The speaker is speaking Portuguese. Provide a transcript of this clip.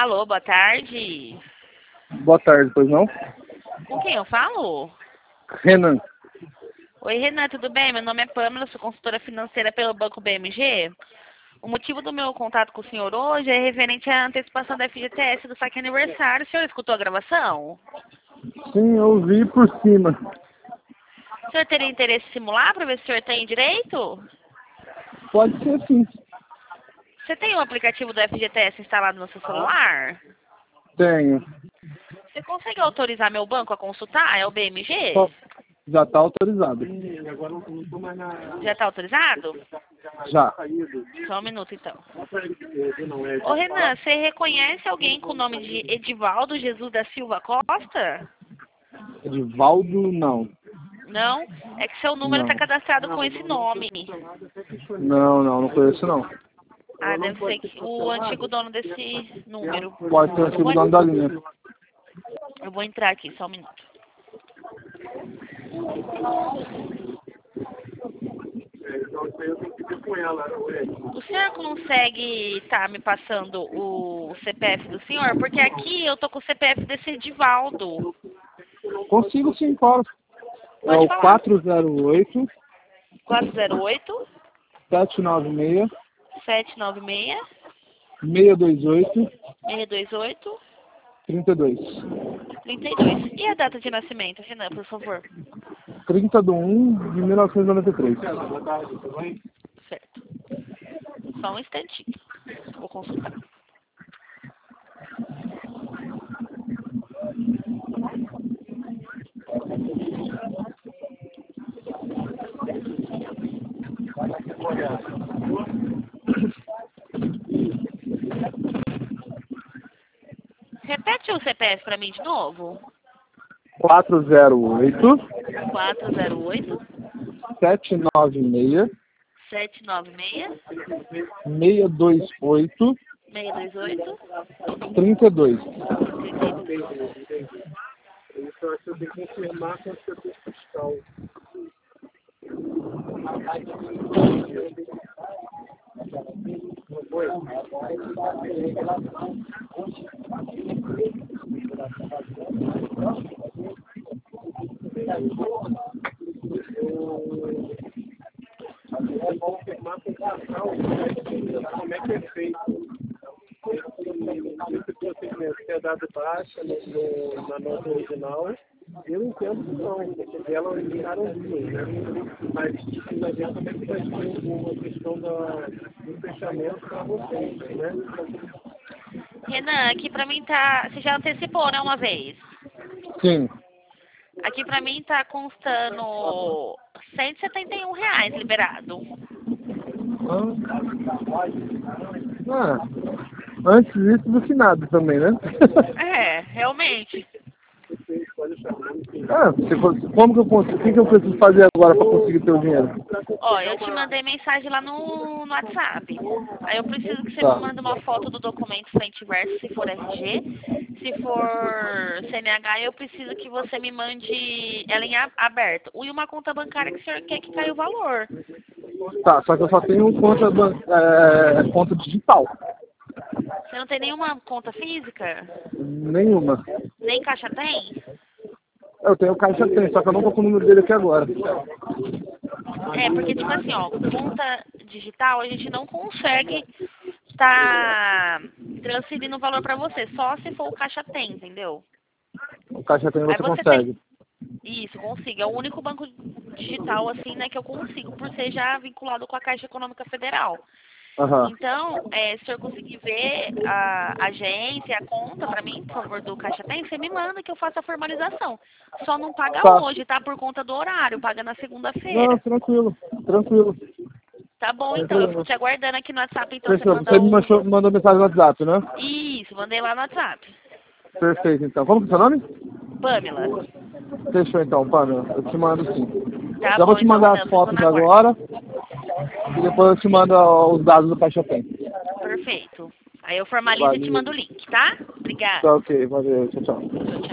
Alô, boa tarde. Boa tarde, pois não? Com quem eu falo? Renan. Oi, Renan, tudo bem? Meu nome é Pamela, sou consultora financeira pelo Banco BMG. O motivo do meu contato com o senhor hoje é referente à antecipação da FGTS do saque aniversário. O senhor escutou a gravação? Sim, eu vi por cima. O senhor teria interesse em simular para ver se o senhor tem direito? Pode ser sim. Você tem o aplicativo do FGTS instalado no seu celular? Tenho. Você consegue autorizar meu banco a consultar? É o BMG? Já está autorizado. Já está autorizado? Já. Só um minuto, então. Ô, Renan, você reconhece alguém com o nome de Edivaldo Jesus da Silva Costa? Edivaldo, não. Não? É que seu número está Não. cadastrado com esse nome. Não conheço não. Ah, deve ser o antigo dono desse número. Pode ter sido o dono da linha. Eu vou entrar aqui, só um minuto. O senhor consegue estar me passando o CPF do senhor? Porque aqui eu tô com o CPF desse Edivaldo. Consigo sim, claro. É Pode o falar. 408 408 796 796 628 628 32. 32. E a data de nascimento, Renan, por favor? 30/1/1993. Certo. Só um instantinho. Vou consultar. Repete o CPF para mim de novo. 408 408 796 796 628 628 32. 32. Isso eu tenho que confirmar com o setor fiscal. Como é que é feito? Se é dado baixa na nota original, eu entendo que não, porque ela eliminaram duas, né? Mas não adianta como é que vai ser uma questão do fechamento para vocês, né? Renan, aqui pra mim tá... Você já antecipou, né, uma vez? Sim. Aqui pra mim tá constando R$ 171 liberado. Antes disso do que nada também, né? É, realmente. Como que eu consigo? O que eu preciso fazer agora para conseguir ter o dinheiro? Ó, eu te mandei mensagem lá no WhatsApp. Aí eu preciso que você Tá. me mande uma foto do documento frente e verso, se for RG. Se for CNH, eu preciso que você me mande ela em aberto. E uma conta bancária que o senhor quer que caia o valor. Tá, só que eu só tenho conta digital. Você não tem nenhuma conta física? Nenhuma. Nem caixa tem? Eu tenho caixa tem, só que eu não tô com o número dele aqui agora. É, porque tipo assim, ó, conta digital a gente não consegue tá transferindo o valor pra você, só se for o caixa tem, entendeu? O caixa tem Aí você você consegue. Isso, consigo. É o único banco digital, assim, né, que eu consigo, por ser já vinculado com a Caixa Econômica Federal. Aham. Então, se o senhor conseguir ver a agência, a conta pra mim, por favor, do Caixa Tem, você me manda que eu faça a formalização. Só não paga Tá. hoje, tá? Por conta do horário, paga na Não, segunda-feira. tranquilo. Tá bom, Sem então. Eu problema. fico te aguardando aqui no WhatsApp, então você Fechou. manda Você me mandou mensagem no WhatsApp, né? Isso, mandei lá no WhatsApp. Perfeito, então. Como que é o seu nome? Pamela. Fechou, então, Pamela. Eu te mando sim. Tá Já vou bom, te então, mandar Renan, as fico fotos na guarda. agora e depois eu te mando os dados do Caixa Tem. Perfeito. Aí eu formalizo e te Valeu. mando o link, tá? Obrigada. Tá ok, valeu. Tchau, tchau. Tchau, tchau.